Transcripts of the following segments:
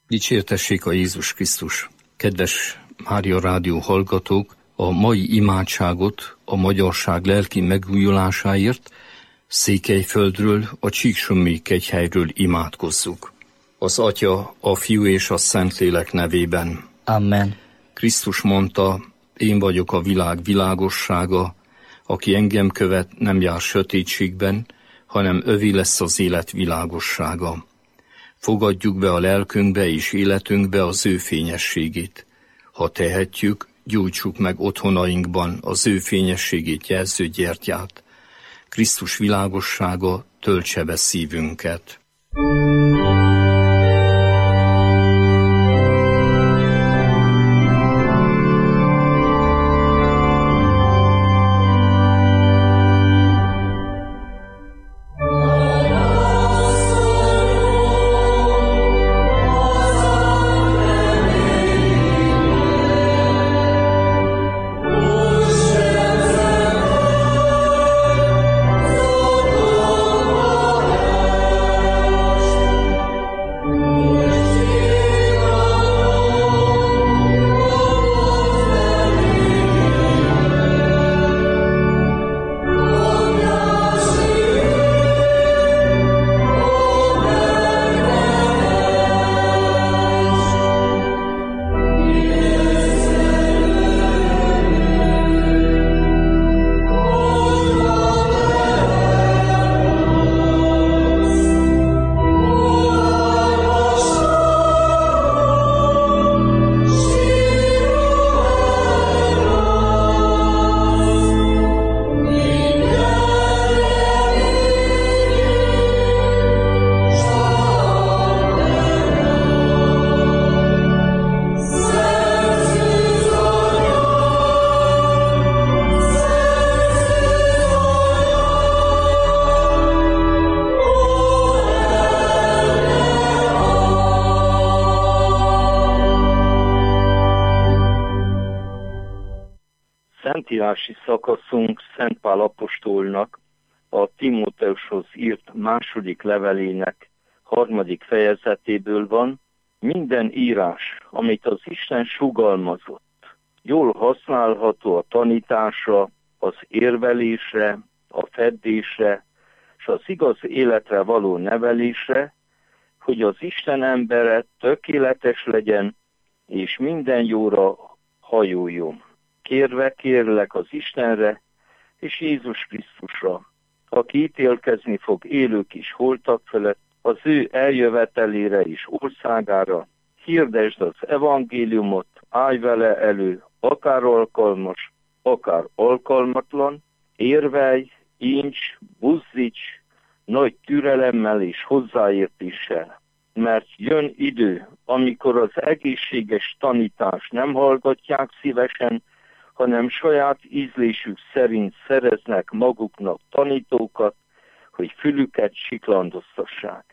Dicsértessék a Jézus Krisztus! Kedves Mária Rádió hallgatók, a mai imádságot a magyarság lelki megújulásáért Székelyföldről, a Csíksommi kegyhelyről imádkozzuk. Az Atya, a Fiú és a Szentlélek nevében. Amen. Krisztus mondta, én vagyok a világ világossága, aki engem követ, nem jár sötétségben, hanem övé lesz az élet világossága. Fogadjuk be a lelkünkbe és életünkbe az ő fényességét. Ha tehetjük, gyújtsuk meg otthonainkban az ő fényességét jelző gyertyát. Krisztus világossága töltse be szívünket. Szentírási szakaszunk Szent Pál apostolnak a Timóteushoz írt második levelének 3. fejezetéből van. Minden írás, amit az Isten sugalmazott, jól használható a tanításra, az érvelésre, a feddésre, és az igaz életre való nevelésre, hogy az Isten embere tökéletes legyen, és minden jóra hajoljon. Kérlek az Istenre és Jézus Krisztusra, aki ítélkezni fog élők és holtak felett, az ő eljövetelére és országára. Hirdesd az evangéliumot, állj vele elő, akár alkalmas, akár alkalmatlan, érvelj, incs, buzdíts, nagy türelemmel és hozzáértéssel. Mert jön idő, amikor az egészséges tanítást nem hallgatják szívesen, hanem saját ízlésük szerint szereznek maguknak tanítókat, hogy fülüket siklandoztassák.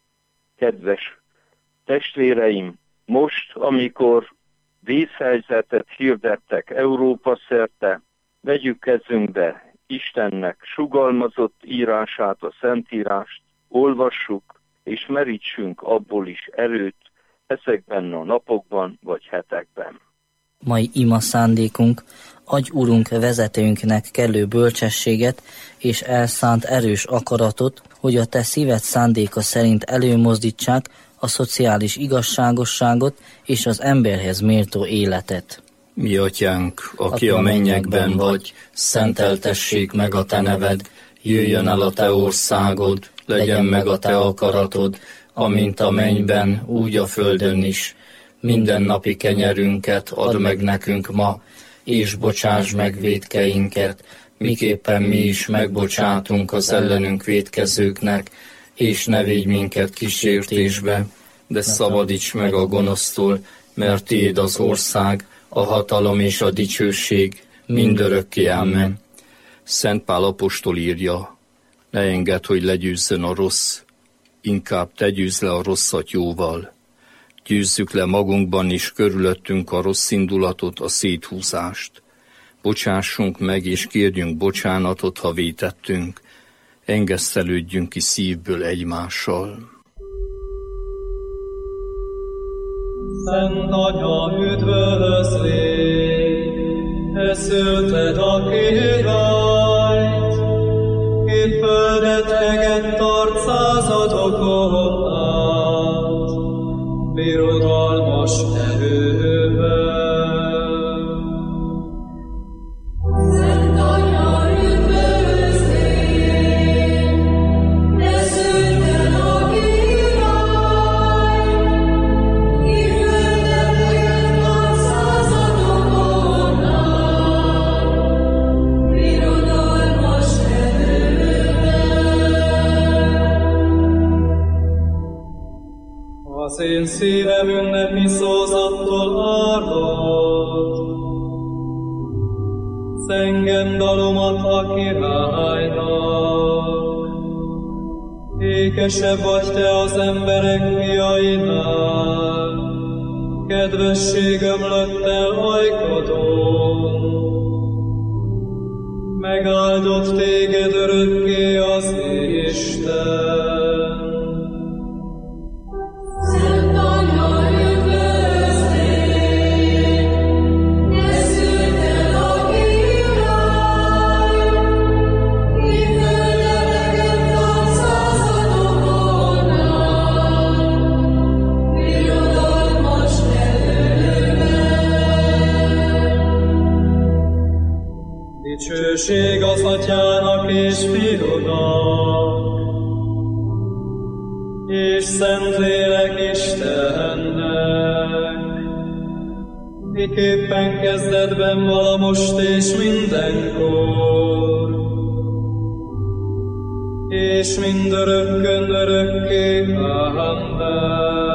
Kedves testvéreim, most, amikor vészhelyzetet hirdettek Európa szerte, vegyük kezünkbe Istennek sugalmazott írását, a Szentírást, olvassuk, és merítsünk abból is erőt ezekben a napokban vagy hetekben. Mai ima szándékunk, adj Urunk vezetőnknek kellő bölcsességet és elszánt erős akaratot, hogy a te szíved szándéka szerint előmozdítsák a szociális igazságosságot és az emberhez méltó életet. Mi atyánk, aki a mennyekben vagy, szenteltessék meg a te neved, jöjjön el a te országod, legyen meg a te akaratod, amint a mennyben, úgy a földön is. Mindennapi kenyerünket add meg nekünk ma, és bocsáss meg vétkeinket, miképpen mi is megbocsátunk az ellenünk vétkezőknek, és ne védj minket kísértésbe, de szabadíts meg a gonosztól, mert tiéd az ország, a hatalom és a dicsőség mindörökké. Amen. Szent Pál apostol írja, ne engedd, hogy legyőzzön a rossz, inkább te győzz le a rosszat jóval. Győzzük le magunkban is körülöttünk a rossz indulatot, a széthúzást. Bocsássunk meg és kérjünk bocsánatot, ha vétettünk. Engesztelődjünk ki szívből egymással. Szent Anya, üdvözlégy, te szülted a királyt, ki földet egett arcázadokon át, birodalmas erővel. Az én szívem ünnepi szózattól árad, zengem dalomat a királynak. Ékesebb vagy te az emberek fiainál, kedvesség ömlött el ajkadon. Megáldott téged örökké az Isten. Dicsőség az Atyának és Fiúnak, és Szentlélek Istennek, miképpen kezdetben vala most és mindenkor, és mindörökkön örökké. Amen.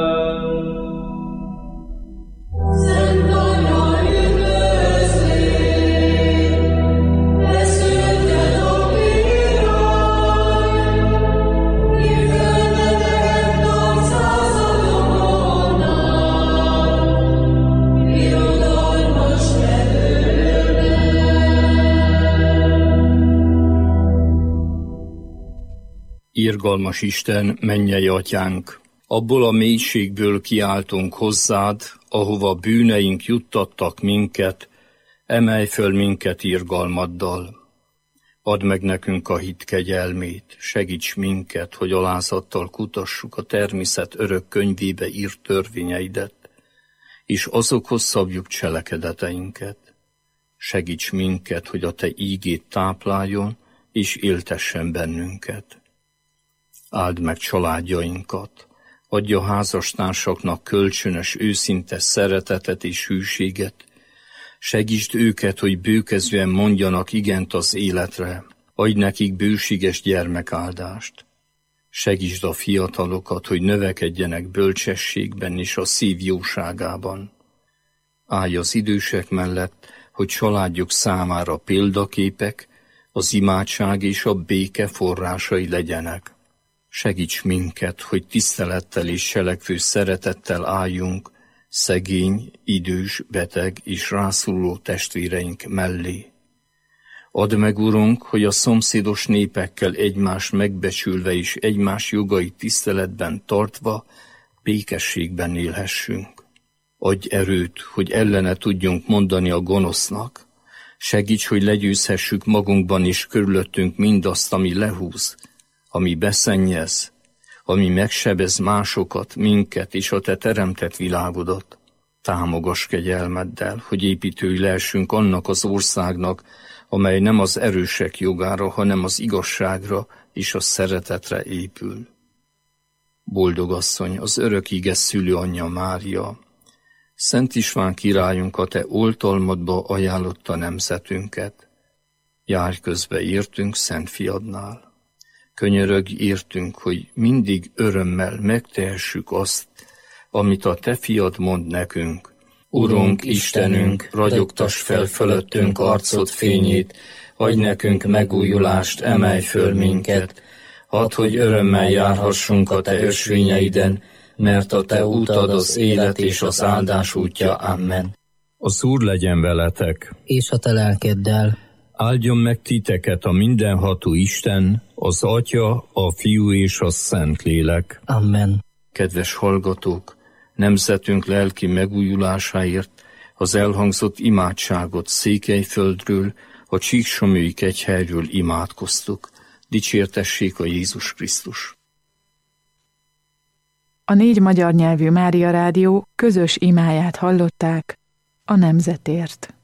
Irgalmas Isten, mennyei Atyánk, abból a mélységből kiáltunk hozzád, ahova bűneink juttattak minket, emelj föl minket irgalmaddal. Add meg nekünk a hit kegyelmét, segíts minket, hogy alázattal kutassuk a természet örök könyvébe írt törvényeidet, és azokhoz szabjuk cselekedeteinket. Segíts minket, hogy a te ígét tápláljon, és éltessen bennünket. Áld meg családjainkat, adj a házastársaknak kölcsönös, őszinte szeretetet és hűséget, segítsd őket, hogy bőkezően mondjanak igent az életre, adj nekik bőséges gyermekáldást. Segítsd a fiatalokat, hogy növekedjenek bölcsességben és a szív jóságában. Állj az idősek mellett, hogy családjuk számára példaképek, az imádság és a béke forrásai legyenek. Segíts minket, hogy tisztelettel és selekvő szeretettel álljunk szegény, idős, beteg és rászoruló testvéreink mellé. Add meg, Urunk, hogy a szomszédos népekkel egymást megbecsülve és egymás jogait tiszteletben tartva békességben élhessünk. Adj erőt, hogy ellene tudjunk mondani a gonosznak. Segíts, hogy legyőzhessük magunkban és körülöttünk mindazt, ami lehúz, ami beszennyez, ami megsebez másokat, minket és a te teremtett világodat. Támogass kegyelmeddel, hogy építői lehessünk annak az országnak, amely nem az erősek jogára, hanem az igazságra és a szeretetre épül. Boldog asszony, az örök ige szülőanyja Mária, Szent István királyunk a te oltalmadba ajánlotta nemzetünket. Járj közbe értünk Szent Fiadnál. Könyörögj értünk, hogy mindig örömmel megtehessük azt, amit a te fiad mond nekünk. Urunk, Istenünk, ragyogtass fel fölöttünk arcod fényét, adj nekünk megújulást, emelj föl minket. Hadd, hogy örömmel járhassunk a te ösvényeiden, mert a te útad az élet és az áldás útja. Amen. Az Úr legyen veletek, és a te lelkeddel. Áldjon meg titeket a mindenható Isten, az Atya, a Fiú és a Szentlélek. Amen. Kedves hallgatók, nemzetünk lelki megújulásáért az elhangzott imádságot Székelyföldről, a Csíksomlyói kegyhelyről imádkoztuk. Dicsértessék a Jézus Krisztus! A 4 magyar nyelvű Mária Rádió közös imáját hallották a nemzetért.